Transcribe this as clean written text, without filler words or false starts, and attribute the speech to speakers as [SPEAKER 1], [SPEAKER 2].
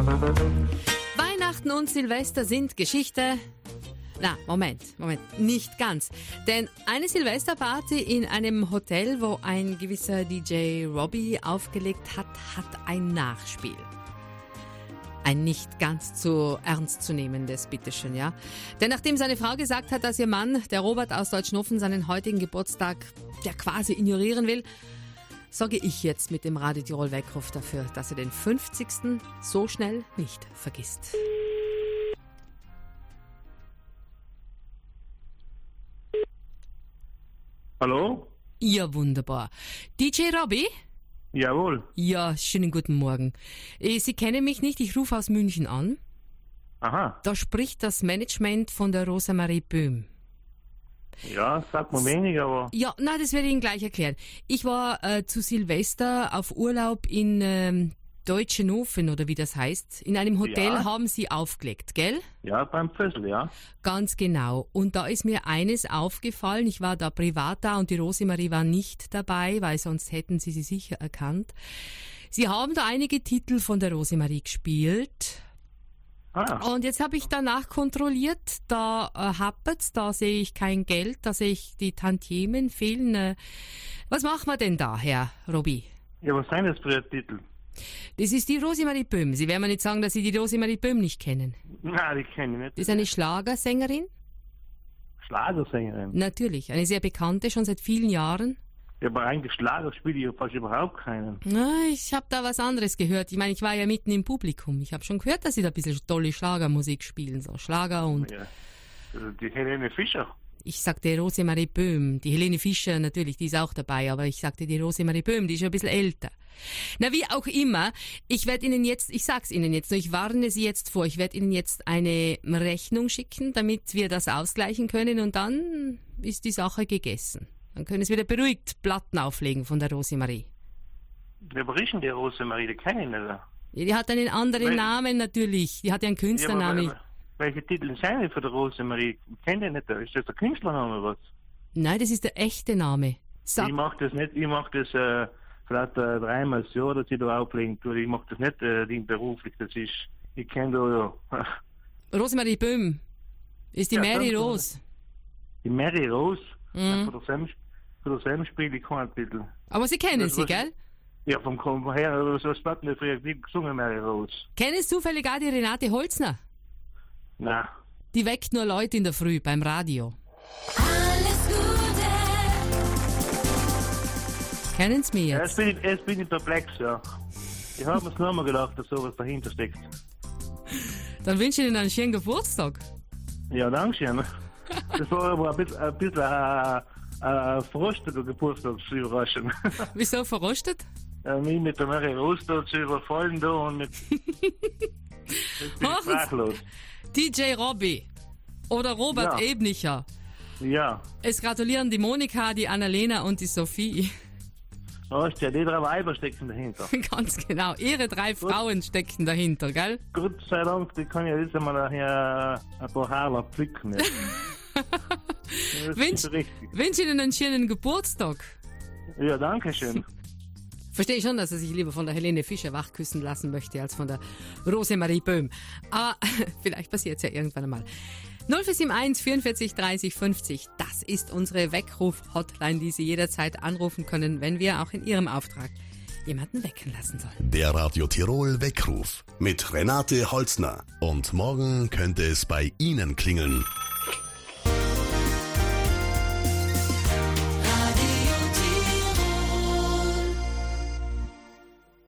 [SPEAKER 1] Weihnachten und Silvester sind Geschichte. Na, Moment, nicht ganz. Denn eine Silvesterparty in einem Hotel, wo ein gewisser DJ Robbie aufgelegt hat, hat ein Nachspiel. Ein nicht ganz so ernst zu nehmendes, bitteschön, ja. Denn nachdem seine Frau gesagt hat, dass ihr Mann, der Robert aus Deutschnofen, seinen heutigen Geburtstag ja quasi ignorieren will, sorge ich jetzt mit dem Radio Tirol Weckruf dafür, dass er den 50. so schnell nicht vergisst.
[SPEAKER 2] Hallo?
[SPEAKER 1] Ja, wunderbar. DJ Robbie?
[SPEAKER 2] Jawohl.
[SPEAKER 1] Ja, schönen guten Morgen. Sie kennen mich nicht, ich rufe aus München an.
[SPEAKER 2] Aha.
[SPEAKER 1] Da spricht das Management von der Rosemarie Böhm.
[SPEAKER 2] Ja, sagt man wenig, aber...
[SPEAKER 1] Ja, na, das werde ich Ihnen gleich erklären. Ich war zu Silvester auf Urlaub in Deutschnofen, oder wie das heißt. In einem Hotel haben Sie aufgelegt, gell?
[SPEAKER 2] Ja, beim Pfössl, ja.
[SPEAKER 1] Ganz genau. Und da ist mir eines aufgefallen. Ich war da privat da und die Rosemarie war nicht dabei, weil sonst hätten Sie sie sicher erkannt. Sie haben da einige Titel von der Rosemarie gespielt.
[SPEAKER 2] Ah.
[SPEAKER 1] Und jetzt habe ich danach kontrolliert, da happert's, da sehe ich kein Geld, da sehe ich die Tantiemen fehlen. Was machen wir denn da, Herr Robbie?
[SPEAKER 2] Ja, was sind das für Titel?
[SPEAKER 1] Das ist die Rosemarie Böhm. Sie werden mir nicht sagen, dass Sie die Rosemarie Böhm nicht kennen.
[SPEAKER 2] Nein, die kenne ich nicht.
[SPEAKER 1] Das ist eine Schlagersängerin?
[SPEAKER 2] Schlagersängerin?
[SPEAKER 1] Natürlich, eine sehr bekannte, schon seit vielen Jahren.
[SPEAKER 2] Ja, aber eigentlich Schlager spiele ich ja fast überhaupt keinen.
[SPEAKER 1] Na, ich habe da was anderes gehört. Ich meine, ich war ja mitten im Publikum. Ich habe schon gehört, dass Sie da ein bisschen tolle Schlagermusik spielen, so Schlager und...
[SPEAKER 2] Ja. Also die Helene Fischer.
[SPEAKER 1] Ich sagte Rosemarie Böhm. Die Helene Fischer natürlich, die ist auch dabei, aber ich sagte die Rosemarie Böhm, die ist schon ein bisschen älter. Na, wie auch immer, ich sag's Ihnen jetzt, nur ich warne Sie jetzt vor, ich werde Ihnen jetzt eine Rechnung schicken, damit wir das ausgleichen können und dann ist die Sache gegessen. Dann können Sie wieder beruhigt Platten auflegen von der Rosemarie.
[SPEAKER 2] Wer ist denn die Rosemarie? Die kenne ich nicht.
[SPEAKER 1] Ja, die hat einen anderen Namen natürlich, die hat ja einen Künstlernamen.
[SPEAKER 2] Ja, welche Titel sind die von der Rosemarie? Ich kenne die nicht. Ist das der Künstlername oder was?
[SPEAKER 1] Nein, das ist der echte Name.
[SPEAKER 2] Ich mach das nicht, vielleicht dreimal das Jahr, dass ich da auflegen tue. Ich mach das nicht beruflich, das ist, ich kenne da ja.
[SPEAKER 1] Rosemarie Böhm ist die
[SPEAKER 2] Ja,
[SPEAKER 1] Mary Rose.
[SPEAKER 2] Die Mary Rose?
[SPEAKER 1] Mhm.
[SPEAKER 2] Von der spiele ich keinen Titel.
[SPEAKER 1] Aber Sie kennen sie, gell?
[SPEAKER 2] Ja, vom her, so hat mir früher gesungen, Mary Rose.
[SPEAKER 1] Kennen Sie zufällig auch die Renate Holzner?
[SPEAKER 2] Nein.
[SPEAKER 1] Die weckt nur Leute in der Früh beim Radio.
[SPEAKER 3] Alles Gute.
[SPEAKER 1] Kennen Sie mich jetzt?
[SPEAKER 2] Jetzt bin ich perplex, ja. Ich habe mir nur mal gedacht, dass sowas dahinter steckt.
[SPEAKER 1] Dann wünsche ich Ihnen einen schönen Geburtstag.
[SPEAKER 2] Ja, danke schön. Das war aber ein bisschen verrosteter Geburtstagsüberraschung.
[SPEAKER 1] Wieso verrostet?
[SPEAKER 2] Mich mit der Mary Rose da zu überfallen da und mit... Jetzt bin ich sprachlos.
[SPEAKER 1] DJ Robbie oder Robert Ebnicher.
[SPEAKER 2] Ja.
[SPEAKER 1] Es gratulieren die Monika, die Annalena und die Sophie.
[SPEAKER 2] Weißt du, die drei Weiber stecken dahinter.
[SPEAKER 1] Ganz genau. Ihre 3 Frauen stecken dahinter, gell?
[SPEAKER 2] Gott sei Dank, die kann ja jetzt einmal daher ein paar Haarler pflücken.
[SPEAKER 1] Wünsche Ihnen einen schönen Geburtstag.
[SPEAKER 2] Ja, danke schön.
[SPEAKER 1] Verstehe schon, dass er sich lieber von der Helene Fischer wachküssen lassen möchte, als von der Rosemarie Böhm. Aber vielleicht passiert es ja irgendwann einmal. 0471 44 30 50, das ist unsere Weckruf-Hotline, die Sie jederzeit anrufen können, wenn wir auch in Ihrem Auftrag jemanden wecken lassen sollen.
[SPEAKER 4] Der Radio Tirol Weckruf mit Renate Holzner. Und morgen könnte es bei Ihnen klingeln.